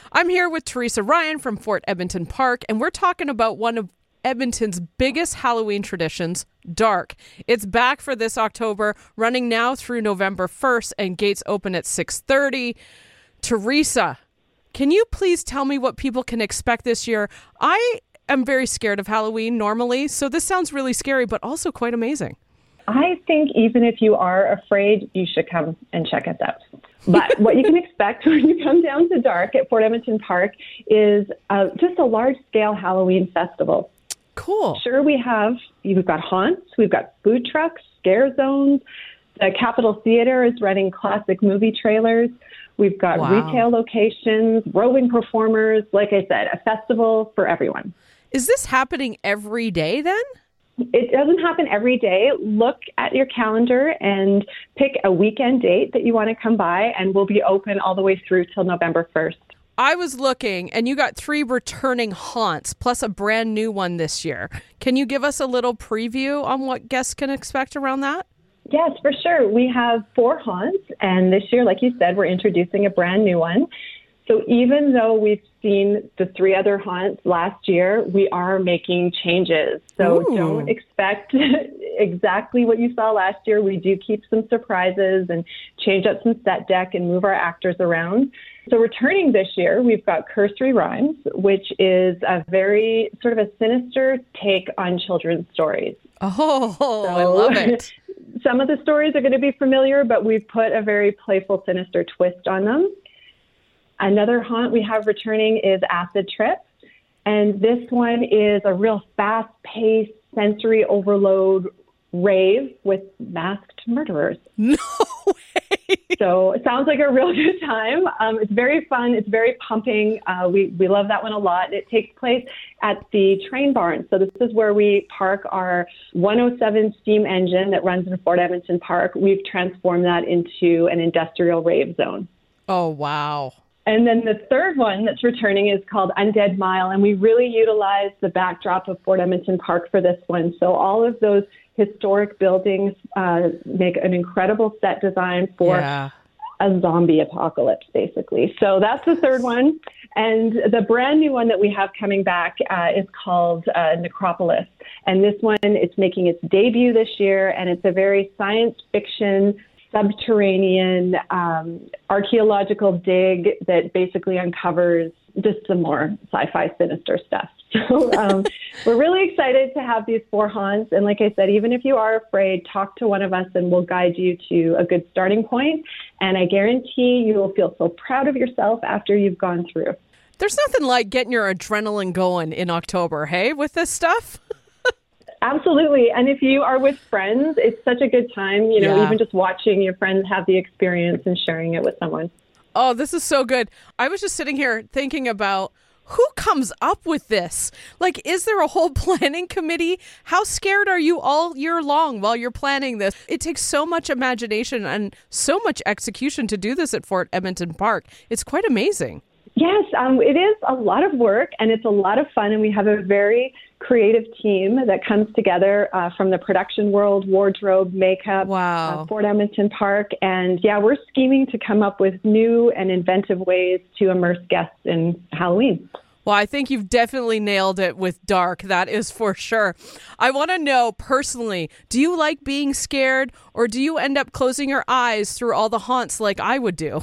I'm here with Teresa Ryan from Fort Edmonton Park, and we're talking about one of Edmonton's biggest Halloween traditions, Dark. It's back for this October, running now through November 1st, and gates open at 6:30. Teresa, can you please tell me what people can expect this year? I am very scared of Halloween normally, so this sounds really scary, but also quite amazing. I think even if you are afraid, you should come and check us out. But what you can expect when you come down to Dark at Fort Edmonton Park is just a large-scale Halloween festival. Cool. Sure, we've got haunts, we've got food trucks, scare zones. The Capitol Theater is running classic movie trailers. We've got retail locations, roving performers. Like I said, a festival for everyone. Is this happening every day then? It doesn't happen every day. Look at your calendar and pick a weekend date that you want to come by, and we'll be open all the way through till November 1st. I was looking, and you got 3 returning haunts, plus a brand new one this year. Can you give us a little preview on what guests can expect around that? Yes, for sure. We have 4 haunts, and this year, like you said, we're introducing a brand new one. So even though we've seen the 3 other haunts last year, we are making changes. So don't expect exactly what you saw last year. We do keep some surprises and change up some set deck and move our actors around. So returning this year, we've got Cursory Rhymes, which is a very sort of a sinister take on children's stories. Oh, I love it. Some of the stories are going to be familiar, but we've put a very playful, sinister twist on them. Another haunt we have returning is Acid Trip. And this one is a real fast-paced, sensory overload rave with masked murderers. No way! So it sounds like a real good time. It's very fun. It's very pumping. We love that one a lot. It takes place at the train barn. So this is where we park our 107 steam engine that runs in Fort Edmonton Park. We've transformed that into an industrial rave zone. Oh, wow. And then the third one that's returning is called Undead Mile, and we really utilize the backdrop of Fort Edmonton Park for this one. So all of those historic buildings make an incredible set design for a zombie apocalypse, basically. So that's the third one. And the brand new one that we have coming back is called Necropolis. And this one, it's making its debut this year, and it's a very science fiction subterranean archaeological dig that basically uncovers just some more sci-fi sinister stuff. So we're really excited to have these 4 haunts. And like I said, even if you are afraid, talk to one of us and we'll guide you to a good starting point. And I guarantee you will feel so proud of yourself after you've gone through. There's nothing like getting your adrenaline going in October, hey, with this stuff? Absolutely. And if you are with friends, it's such a good time, even just watching your friends have the experience and sharing it with someone. Oh, this is so good. I was just sitting here thinking about who comes up with this? Like, is there a whole planning committee? How scared are you all year long while you're planning this? It takes so much imagination and so much execution to do this at Fort Edmonton Park. It's quite amazing. Yes, it is a lot of work and it's a lot of fun. And we have a very creative team that comes together from the production world, wardrobe, makeup, Fort Edmonton Park. And we're scheming to come up with new and inventive ways to immerse guests in Halloween. Well, I think you've definitely nailed it with Dark. That is for sure. I want to know personally, do you like being scared or do you end up closing your eyes through all the haunts like I would do?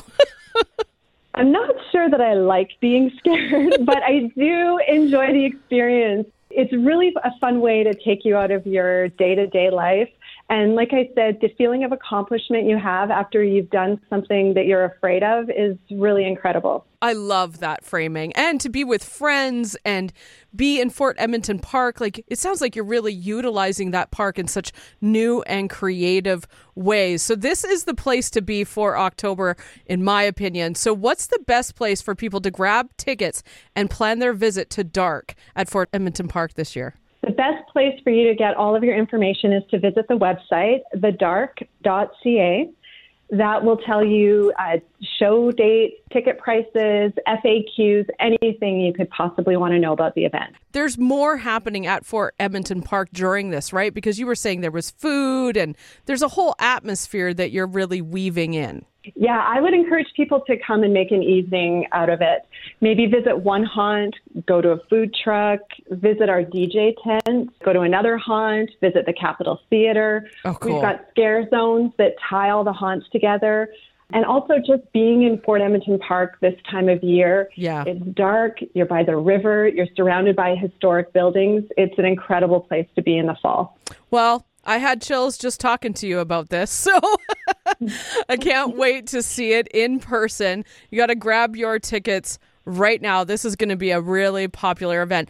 I'm not sure that I like being scared, but I do enjoy the experience. It's really a fun way to take you out of your day-to-day life. And like I said, the feeling of accomplishment you have after you've done something that you're afraid of is really incredible. I love that framing. And to be with friends and be in Fort Edmonton Park, like it sounds like you're really utilizing that park in such new and creative ways. So this is the place to be for October, in my opinion. So what's the best place for people to grab tickets and plan their visit to Dark at Fort Edmonton Park this year? The best place for you to get all of your information is to visit the website, thedark.ca. That will tell you show dates, ticket prices, FAQs, anything you could possibly want to know about the event. There's more happening at Fort Edmonton Park during this, right? Because you were saying there was food and there's a whole atmosphere that you're really weaving in. Yeah, I would encourage people to come and make an evening out of it. Maybe visit one haunt, go to a food truck, visit our DJ tent, go to another haunt, visit the Capitol Theater. Oh, cool. We've got scare zones that tie all the haunts together. And also just being in Fort Edmonton Park this time of year. Yeah. It's dark, you're by the river, you're surrounded by historic buildings. It's an incredible place to be in the fall. Well, I had chills just talking to you about this, so I can't wait to see it in person. You got to grab your tickets right now. This is going to be a really popular event.